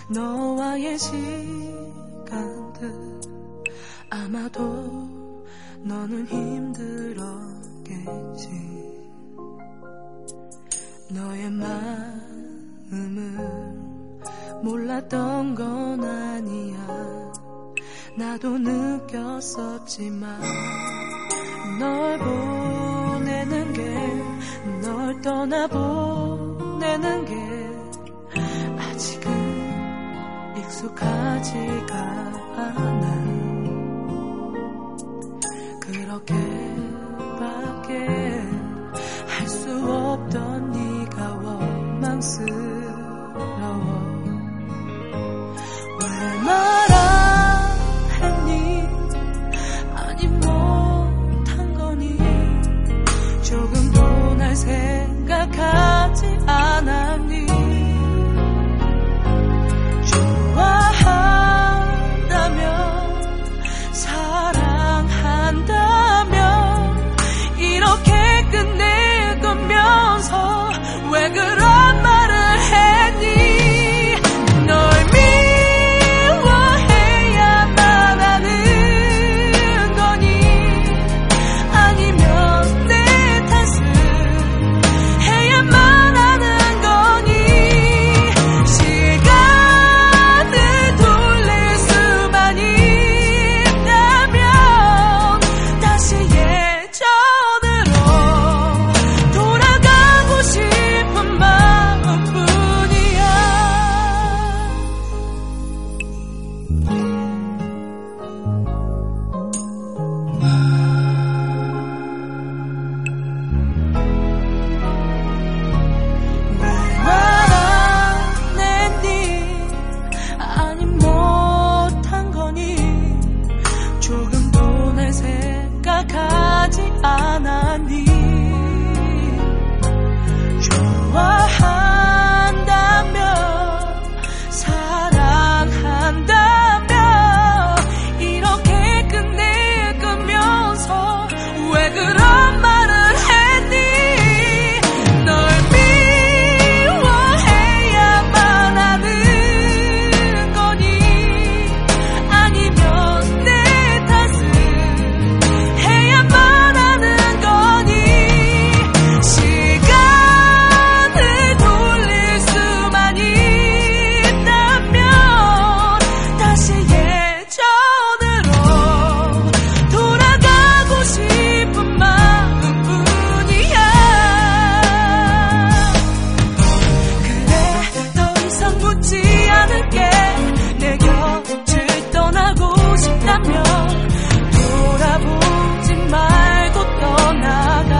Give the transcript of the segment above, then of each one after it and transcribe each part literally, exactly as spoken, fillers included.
너와의 시간들 아마도 너는 힘들었겠지. 너의 마음을 몰랐던 건 아니야. 나도 느꼈었지만 널 보내는 게, 널 떠나보내는 게 아직은 익숙하지가 않아. 그렇게밖에 할 수 없던 네가 원망스러워. 왜 말 안 했니? 아니 못한 거니? 조금도 날 생각하지 않았니? 좋아한다면, 사랑한다면 이렇게 끝낼 거면서 왜 그런 말을 했니? 널 미워해야만 하는 거니? 아니면 내 탓을 해야만 하는 거니? 시간을 돌릴 수만 있다면 다시 예전으로 돌아가고 싶은 마음뿐이야. 왜 말 안 했니? 아니 못한 거니? 조금도 날 생각하지 않았니? 좋아한다면, 사랑한다면 이렇게 끝낼 거면서 왜 그런 말을 했니? 널 미워해야만 하는 거니? 아니면 내 탓을 해야만 하는 거니? 시간을 돌릴 수만 있다면 다시 예전으로 돌아가고 싶은 마음뿐이야. 그래, 더 이상 묻지 않을게. 내 곁을 떠나고 싶다면 돌아보지 말고 떠나가.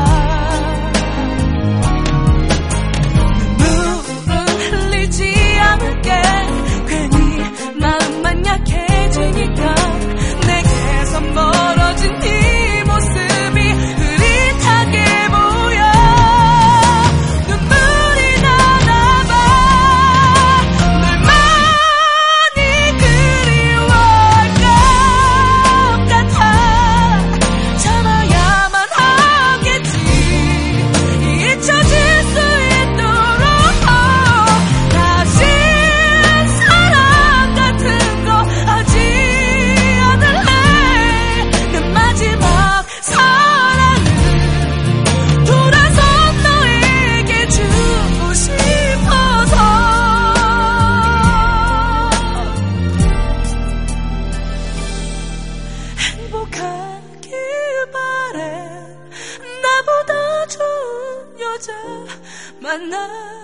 눈물은 흘리지 않을게. 괜히 마음만 약해지니까. 내게서 멀어진 네 모습이 흐릿하게 보여. 눈물이 나나봐. 널 많이 그리워할 것 같아. 참아야만 하겠지. 잊혀질 수 있도록 다시 사랑 같은 거 하지 않을래. 내 마지막 사랑을 돌아서 너에게 주고 싶어서. 행복하길 바래. 나보다 좋은 여자 만나